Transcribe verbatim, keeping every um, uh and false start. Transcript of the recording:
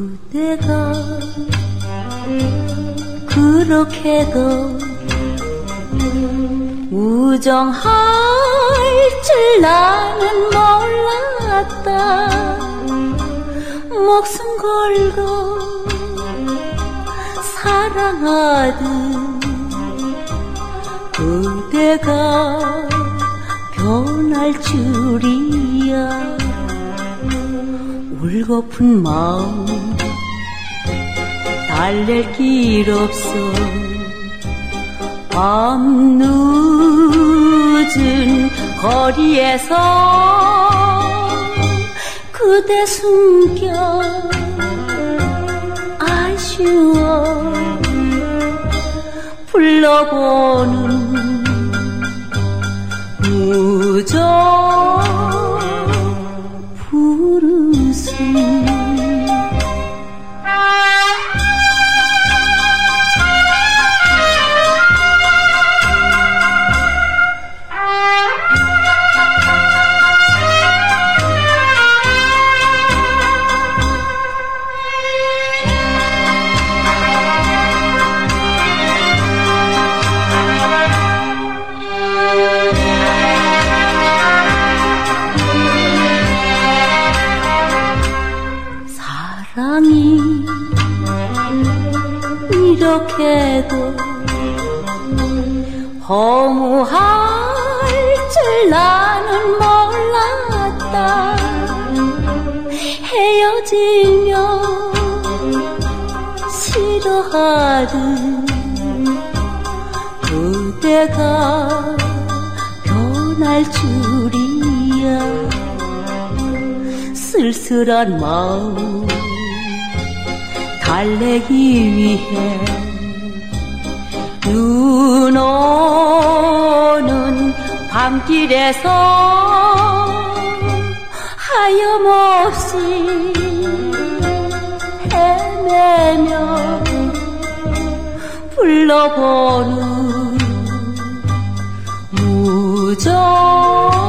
그대가 그렇게도 우정할 줄 나는 몰랐다. 목숨 걸고 사랑하듯 그대가 변할 줄이야. 울고픈 마음 달랠 길 없어. 밤 늦은 거리에서 그대 숨겨 아쉬워 불러보는 무정 부르심. 사랑이 이렇게도 허무할 줄 나는 몰랐다. 헤어지며 싫어하듯 그대가 변할 줄이야. 쓸쓸한 마음 달래기 위해 눈 오는 밤길에서 하염없이 헤매며 불러보는 무정